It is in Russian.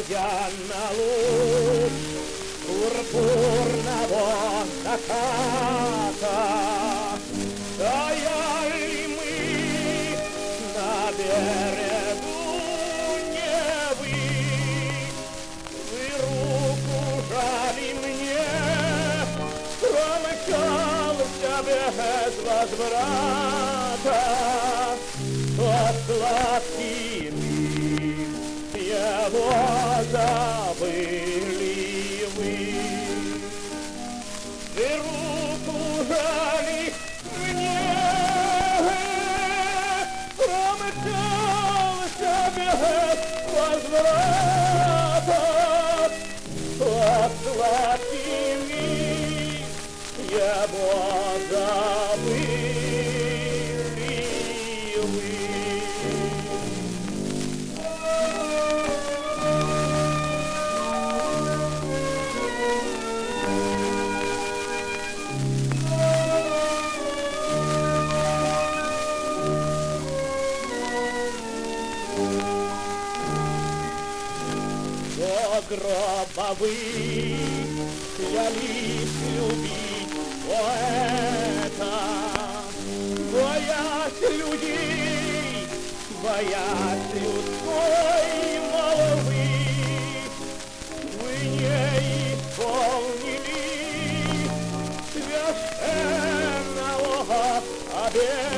глядя на луч пурпурного заката. Стояли мы на берегу Невы, вы руку жали мне, промчался без возврата. Тот сладкий миг, его забыли вы. Вы руку жали мне, промчался без возврата. Тот сладкий миг, его забыли вы. До гроба вы клялись любить поэта, боясь людей, боясь людской молвы. Вы не исполнили священного обета.